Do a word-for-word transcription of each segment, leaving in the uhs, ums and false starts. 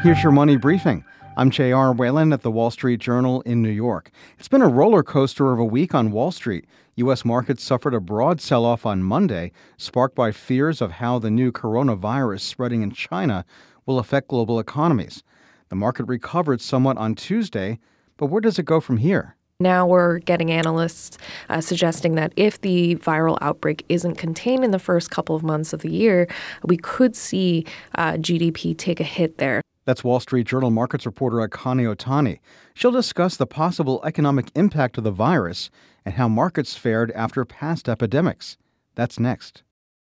Here's your money briefing. I'm J R. Whalen at the Wall Street Journal in New York. It's been a roller coaster of a week on Wall Street. U S markets suffered a broad sell-off on Monday, sparked by fears of how the new coronavirus spreading in China will affect global economies. The market recovered somewhat on Tuesday, but where does it go from here? Now we're getting analysts uh, suggesting that if the viral outbreak isn't contained in the first couple of months of the year, we could see uh, G D P take a hit there. That's Wall Street Journal markets reporter Akane Otani. She'll discuss the possible economic impact of the virus and how markets fared after past epidemics. That's next.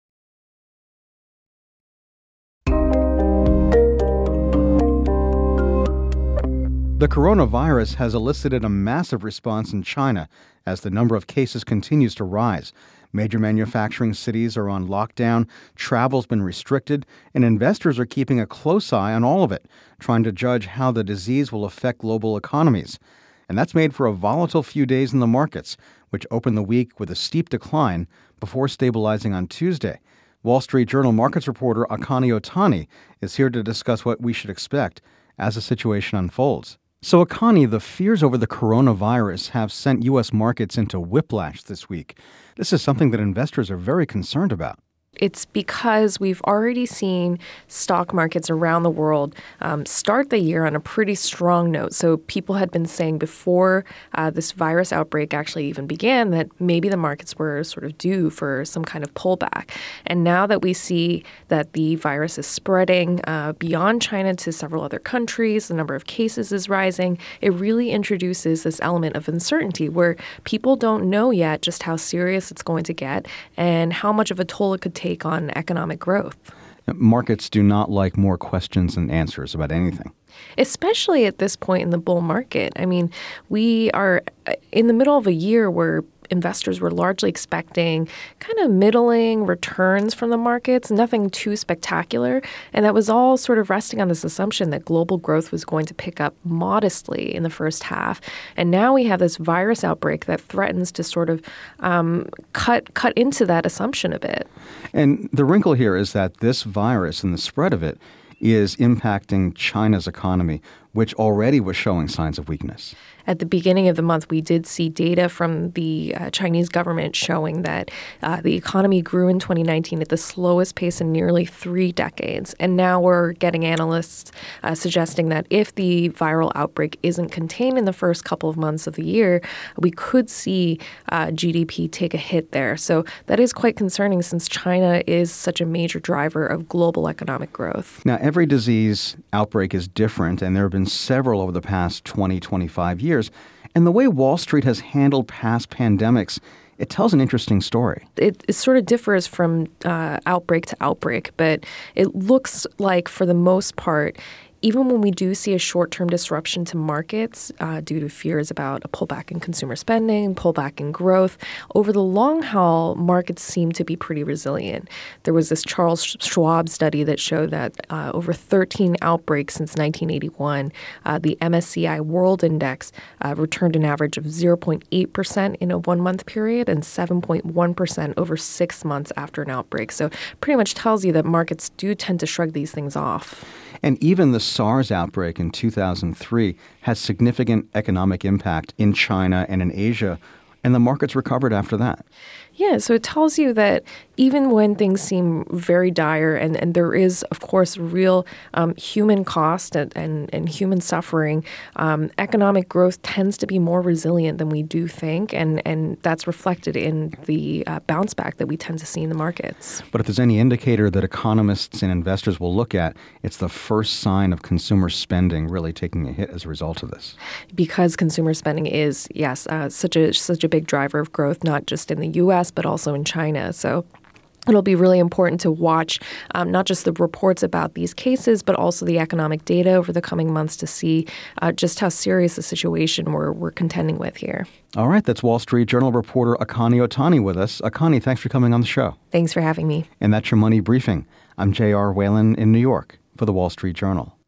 The coronavirus has elicited a massive response in China as the number of cases continues to rise. Major manufacturing cities are on lockdown, travel's been restricted, and investors are keeping a close eye on all of it, trying to judge how the disease will affect global economies. And that's made for a volatile few days in the markets, which opened the week with a steep decline before stabilizing on Tuesday. Wall Street Journal markets reporter Akane Otani is here to discuss what we should expect as the situation unfolds. So, Akane, the fears over the coronavirus have sent U S markets into whiplash this week. This is something that investors are very concerned about. It's because we've already seen stock markets around the world um, start the year on a pretty strong note. So people had been saying before uh, this virus outbreak actually even began that maybe the markets were sort of due for some kind of pullback. And now that we see that the virus is spreading uh, beyond China to several other countries, the number of cases is rising, it really introduces this element of uncertainty where people don't know yet just how serious it's going to get and how much of a toll it could take take on economic growth. Markets do not like more questions and answers about anything. Especially at this point in the bull market. I mean, we are in the middle of a year where investors were largely expecting kind of middling returns from the markets, nothing too spectacular. And that was all sort of resting on this assumption that global growth was going to pick up modestly in the first half. And now we have this virus outbreak that threatens to sort of um, cut cut into that assumption a bit. And the wrinkle here is that this virus and the spread of it is impacting China's economy, which already was showing signs of weakness. At the beginning of the month, we did see data from the uh, Chinese government showing that uh, the economy grew in twenty nineteen at the slowest pace in nearly three decades. And now we're getting analysts uh, suggesting that if the viral outbreak isn't contained in the first couple of months of the year, we could see uh, G D P take a hit there. So that is quite concerning since China is such a major driver of global economic growth. Now, every disease outbreak is different, and there have been several over the past twenty, twenty-five years. And the way Wall Street has handled past pandemics, it tells an interesting story. It, it sort of differs from uh, outbreak to outbreak, but it looks like for the most part, even when we do see a short-term disruption to markets uh, due to fears about a pullback in consumer spending, pullback in growth, over the long haul, markets seem to be pretty resilient. There was this Charles Schwab study that showed that uh, over thirteen outbreaks since nineteen eighty-one, uh, the M S C I World Index uh, returned an average of zero point eight percent in a one-month period and seven point one percent over six months after an outbreak. So pretty much tells you that markets do tend to shrug these things off. And even the SARS outbreak in two thousand three had significant economic impact in China and in Asia, and the markets recovered after that. Yeah, so it tells you that even when things seem very dire, and, and there is, of course, real um, human cost and, and, and human suffering, um, economic growth tends to be more resilient than we do think, and, and that's reflected in the uh, bounce back that we tend to see in the markets. But if there's any indicator that economists and investors will look at, it's the first sign of consumer spending really taking a hit as a result of this. Because consumer spending is, yes, uh, such a such a big driver of growth, not just in the U S, but also in China. So it'll be really important to watch um, not just the reports about these cases, but also the economic data over the coming months to see uh, just how serious the situation we're, we're contending with here. All right. That's Wall Street Journal reporter Akane Otani with us. Akane, thanks for coming on the show. Thanks for having me. And that's your Money Briefing. I'm J R. Whalen in New York for the Wall Street Journal.